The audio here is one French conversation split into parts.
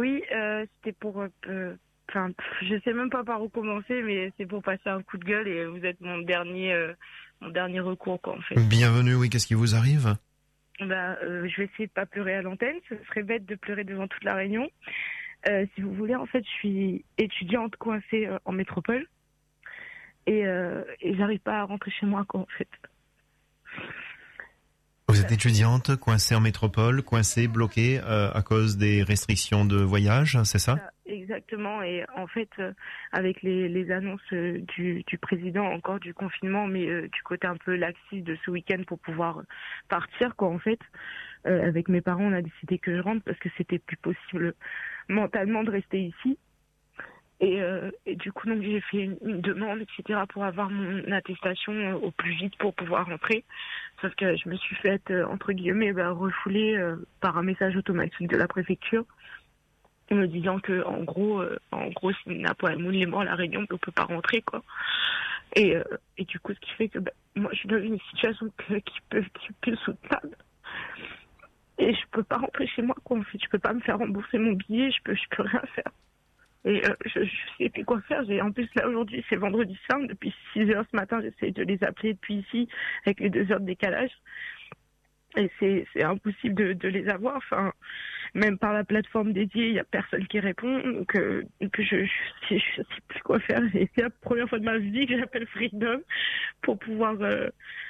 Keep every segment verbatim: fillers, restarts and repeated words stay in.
Oui, euh, c'était pour... euh, Enfin, pff, je sais même pas par où commencer, mais c'est pour passer un coup de gueule et vous êtes mon dernier, euh, mon dernier recours, quoi, en fait. Bienvenue, oui, qu'est-ce qui vous arrive? Bah, euh, je vais essayer de pas pleurer à l'antenne. Ce serait bête de pleurer devant toute la Réunion. Euh, si vous voulez, en fait, je suis étudiante coincée euh, en métropole et, euh, et j'arrive pas à rentrer chez moi, quoi, en fait. Vous êtes étudiante, coincée en métropole, coincée, bloquée euh, à cause des restrictions de voyage, c'est ça? Ça, exactement. Et en fait, euh, avec les, les annonces euh, du, du président, encore du confinement, mais euh, du côté un peu laxiste de ce week-end pour pouvoir partir, quoi, en fait, euh, avec mes parents, on a décidé que je rentre parce que c'était plus possible mentalement de rester ici. Et, euh, et du coup, donc j'ai fait une, une demande, et cetera, pour avoir mon attestation euh, au plus vite pour pouvoir rentrer. Sauf que je me suis faite, euh, entre guillemets, bah, refouler euh, par un message automatique de la préfecture, me disant que, en gros, euh, en gros, si Napo Moon est mort à la Réunion, on peut pas rentrer, quoi. Et, euh, et du coup, ce qui fait que bah, moi, je suis dans une situation que, qui peut, qui est plus soutenable. Et je peux pas rentrer chez moi, quoi. En fait, je peux pas me faire rembourser mon billet, je peux, je peux rien faire. Et euh, je, je sais plus quoi faire. J'ai, en plus, là, aujourd'hui, c'est vendredi saint. Depuis six heures ce matin, j'essaie de les appeler depuis ici, avec les deux heures de décalage. Et c'est, c'est impossible de, de les avoir. Enfin, même par la plateforme dédiée, il y a personne qui répond. Donc, euh, donc je, je, sais, je sais plus quoi faire. Et c'est la première fois de ma vie que j'appelle Freedom pour pouvoir euh,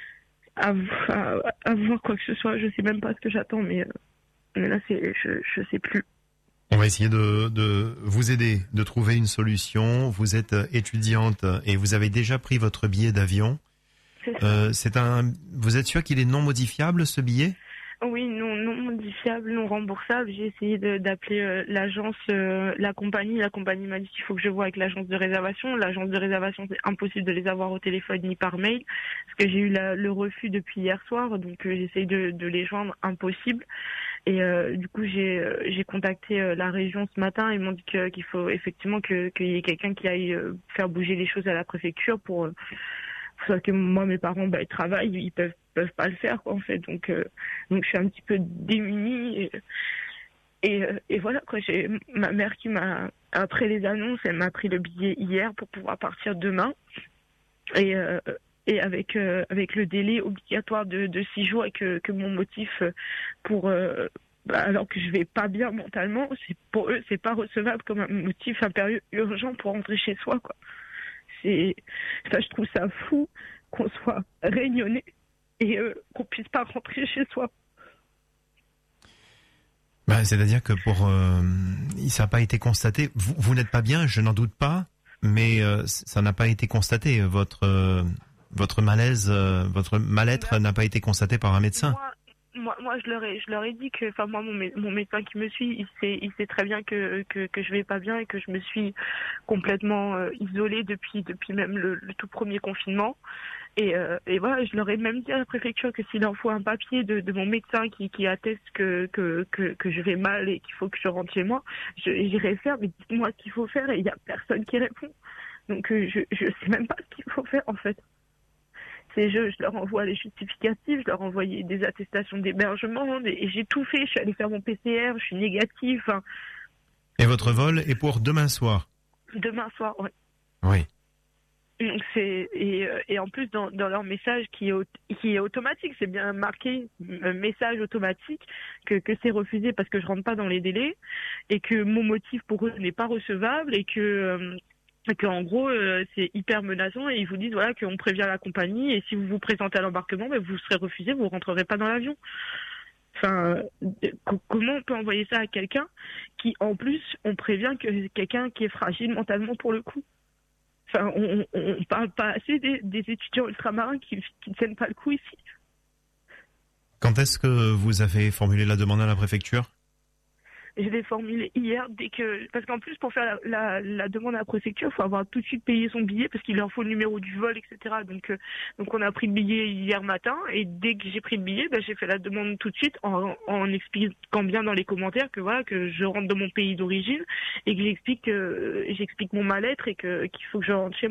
avoir, avoir quoi que ce soit. Je sais même pas ce que j'attends, mais, euh, mais là, c'est, je, je sais plus. On va essayer de, de vous aider, de trouver une solution. Vous êtes étudiante et vous avez déjà pris votre billet d'avion. C'est ça. Euh, c'est un. Vous êtes sûr qu'il est non modifiable, ce billet? Oui, non, non modifiable, non remboursable. J'ai essayé de, d'appeler euh, l'agence, euh, la compagnie. La compagnie m'a dit qu'il faut que je voie avec l'agence de réservation. L'agence de réservation, c'est impossible de les avoir au téléphone ni par mail, parce que j'ai eu la, le refus depuis hier soir, donc euh, j'essaye de, de les joindre, impossible. Et euh, du coup, j'ai euh, j'ai contacté euh, la région ce matin. Ils m'ont dit que, qu'il faut effectivement que, qu'il y ait quelqu'un qui aille euh, faire bouger les choses à la préfecture pour... Euh, Sauf que moi, mes parents, bah, ils travaillent, ils peuvent peuvent pas le faire, quoi, en fait. Donc, euh, donc je suis un petit peu démunie. Et, et, euh, et voilà, quoi. J'ai ma mère qui m'a, après les annonces, elle m'a pris le billet hier pour pouvoir partir demain. Et, euh, et avec euh, avec le délai obligatoire de, de six jours et que, que mon motif pour... Euh, bah, alors que je vais pas bien mentalement, c'est, pour eux, c'est pas recevable comme un motif impérieux urgent pour rentrer chez soi, quoi. C'est, ça, je trouve ça fou qu'on soit réunionnais et euh, qu'on puisse pas rentrer chez soi. Bah, c'est-à-dire que pour euh, ça n'a pas été constaté. Vous, vous n'êtes pas bien, je n'en doute pas, mais euh, ça n'a pas été constaté. Votre euh, votre malaise, euh, votre mal-être n'a pas été constaté par un médecin. Moi, moi, moi, je leur ai, je leur ai dit que, enfin, moi, mon, mé- mon médecin qui me suit, il sait, il sait très bien que, que, que je vais pas bien et que je me suis complètement euh, isolée depuis, depuis même le, le tout premier confinement. Et, euh, et voilà, je leur ai même dit à la préfecture que s'il en faut un papier de, de mon médecin qui, qui atteste que, que, que, que je vais mal et qu'il faut que je rentre chez moi, je, j'irai faire, mais dites-moi ce qu'il faut faire et il y a personne qui répond. Donc, euh, je, je sais même pas ce qu'il faut faire, en fait. C'est je, je leur envoie les justificatifs, je leur envoie des attestations d'hébergement, des- et j'ai tout fait. Je suis allée faire mon P C R, je suis négative. Enfin, Et votre vol est pour demain soir. demain soir, ouais. Oui. Donc c'est et, euh, et en plus dans, dans leur message qui est au- qui est automatique, c'est bien marqué un message automatique que que c'est refusé parce que je rentre pas dans les délais et que mon motif pour eux n'est pas recevable et que euh, et que en gros euh, c'est hyper menaçant et ils vous disent voilà qu'on prévient la compagnie et si vous vous présentez à l'embarquement ben, vous serez refusé, vous rentrerez pas dans l'avion. Enfin, euh, comment on peut envoyer ça à quelqu'un qui en plus on prévient que quelqu'un qui est fragile mentalement pour le coup. Enfin, on, on, on parle pas assez des, des étudiants ultramarins qui, qui ne tiennent pas le coup ici. Quand est-ce que vous avez formulé la demande à la préfecture? Je l'ai formulé hier dès que, parce qu'en plus pour faire la, la, la demande à la préfecture, il faut avoir tout de suite payé son billet parce qu'il leur faut le numéro du vol, et cetera. Donc, euh, donc on a pris le billet hier matin et dès que j'ai pris le billet, ben, j'ai fait la demande tout de suite en, en expliquant bien dans les commentaires que voilà que je rentre dans mon pays d'origine et que j'explique, euh, j'explique mon mal-être et que qu'il faut que je rentre chez moi.